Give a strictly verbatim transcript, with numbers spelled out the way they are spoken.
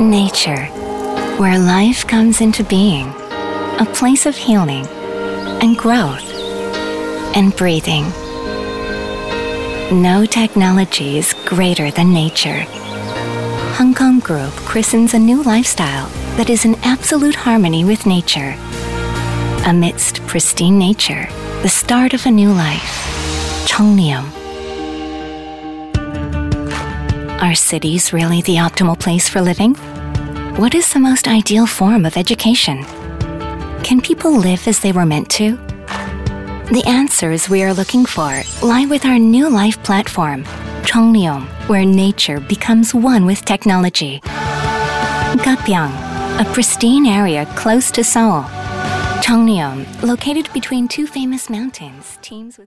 Nature, where life comes into being, a place of healing and growth and breathing. No technology is greater than nature. Hong Kong Group christens a new lifestyle that is in absolute harmony with nature. Amidst pristine nature, the start of a new life. Cheongryum. Are cities really the optimal place for living? What is the most ideal form of education? Can people live as they were meant to? The answers we are looking for lie with our new life platform, Cheongryum, where nature becomes one with technology. Gapyeong, a pristine area close to Seoul. Cheongryum, located between two famous mountains, teams with